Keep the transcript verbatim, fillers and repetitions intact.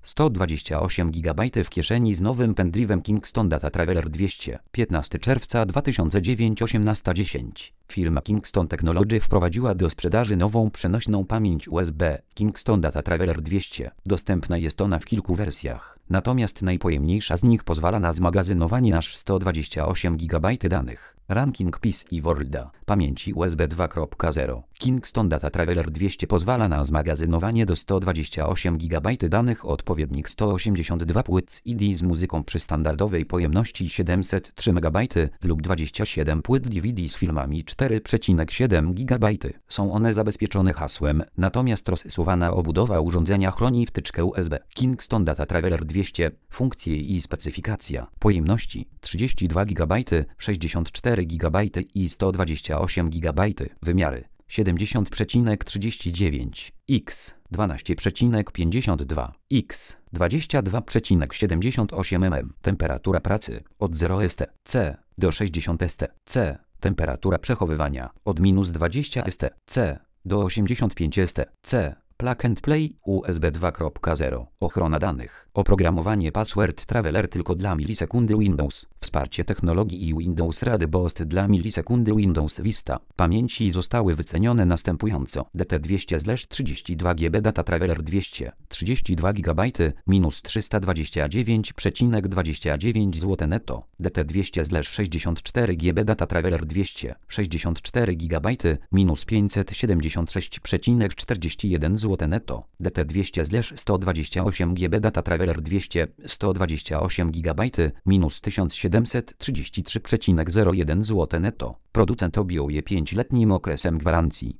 sto dwadzieścia osiem gigabajtów w kieszeni z nowym pendrive'em Kingston Data Traveler dwieście. piętnastego czerwca dwa tysiące dziewiątego osiemnasta dziesięć. Firma Kingston Technology wprowadziła do sprzedaży nową przenośną pamięć U S B Kingston Data Traveler dwieście. Dostępna jest ona w kilku wersjach, natomiast najpojemniejsza z nich pozwala na zmagazynowanie aż sto dwadzieścia osiem gigabajtów danych. Ranking P C i Worlda pamięci U S B dwa zero. Kingston Data Traveler dwieście pozwala na zmagazynowanie do sto dwadzieścia osiem gigabajtów danych, odpowiednik sto osiemdziesiąt dwa płyt C D z muzyką przy standardowej pojemności siedemset trzy megabajty lub dwadzieścia siedem płyt D V D z filmami cztery przecinek siedem gigabajta. Są one zabezpieczone hasłem, natomiast rozsuwana obudowa urządzenia chroni wtyczkę U S B. Kingston Data Traveler dwieście. Funkcje i specyfikacja. Pojemności trzydzieści dwa gigabajty, sześćdziesiąt cztery gigabajty i sto dwadzieścia osiem gigabajtów. Wymiary siedemdziesiąt przecinek trzydzieści dziewięć na dwanaście przecinek pięćdziesiąt dwa na dwadzieścia dwa przecinek siedemdziesiąt osiem milimetrów. Temperatura pracy od zero stopni Celsiusza do sześćdziesiąt stopni Celsiusza. Temperatura przechowywania od minus dwadzieścia stopni Celsiusza do osiemdziesiąt pięć stopni Celsiusza. Plug and Play U S B dwa zero. Ochrona danych. Oprogramowanie Password Traveler tylko dla milisekundy Windows. Wsparcie technologii i Windows Rady Boost dla milisekundy Windows Vista. Pamięci zostały wycenione następująco. D T dwieście trzydzieści dwa giga Data Traveler dwieście. trzydzieści dwa gigabajty minus trzysta dwadzieścia dziewięć przecinek dwadzieścia dziewięć zł netto. D T dwieście sześćdziesiąt cztery giga Data Traveler dwieście. sześćdziesiąt cztery gigabajty minus pięćset siedemdziesiąt sześć przecinek czterdzieści jeden zł netto. D T dwieście sto dwadzieścia osiem giga Data Traveler dwieście. sto dwadzieścia osiem gigabajty minus tysiąc siedemset trzydzieści trzy przecinek zero jeden zł netto. Producent objął je pięcioletnim okresem gwarancji.